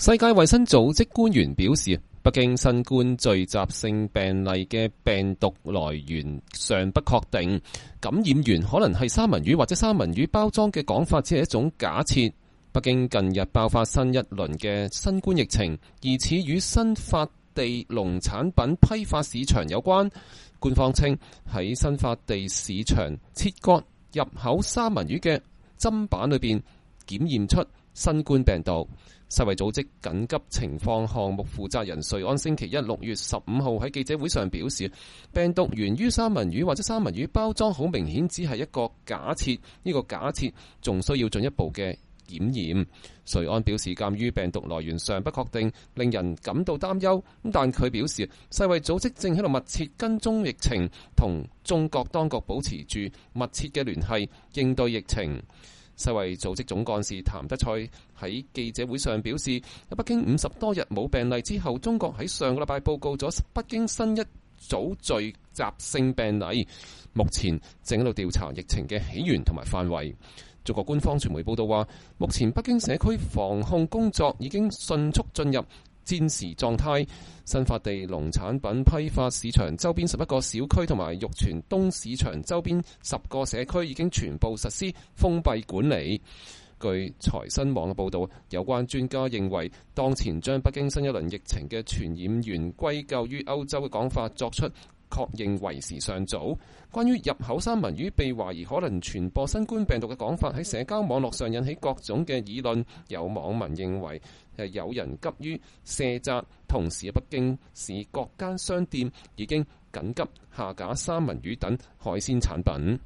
世界衛生組織官員表示，北京新冠聚集性病例嘅病毒來源尚不確定，感染源可能係三文魚或者三文魚包裝嘅講法只係一種假設。北京近日爆發新一輪嘅新冠疫情，疑似與新發地農產品批發市場有關。官方稱喺新發地市場切割入口三文魚嘅砧板裏邊檢驗出新冠病毒。世衛組織緊急情況項目負責人瑞安星期一6月15號喺記者會上表示，病毒源於三文魚或者三文魚包裝，好明顯只係一個假設，呢個假設仲需要進一步嘅檢驗。瑞安表示，鑑於病毒來源尚不確定，令人感到擔憂。但佢表示，世衛組織正喺度密切跟蹤疫情，同中國當局保持住密切嘅聯繫，應對疫情。世衛組織總幹事譚德塞喺記者會上表示，喺北京50多日冇病例之後，中國喺上個禮拜報告咗北京新一組聚集性病例，目前正喺度調查疫情嘅起源同埋範圍。中國官方傳媒報道話，目前北京社區防控工作已經迅速進入戰時狀態，新發地農產品批發市場周邊11個小區同埋玉泉東市場周邊10個社區已經全部實施封閉管理。據財新網嘅報導，有關專家認為，當前將北京新一輪疫情嘅傳染源歸咎於歐洲嘅講法作出確認為時尚早。關於入口三文魚被懷疑可能傳播新冠病毒嘅講法喺社交網絡上引起各種嘅議論，有網民認為有人急於卸責，同時北京市各間商店已經緊急下架三文魚等海鮮產品。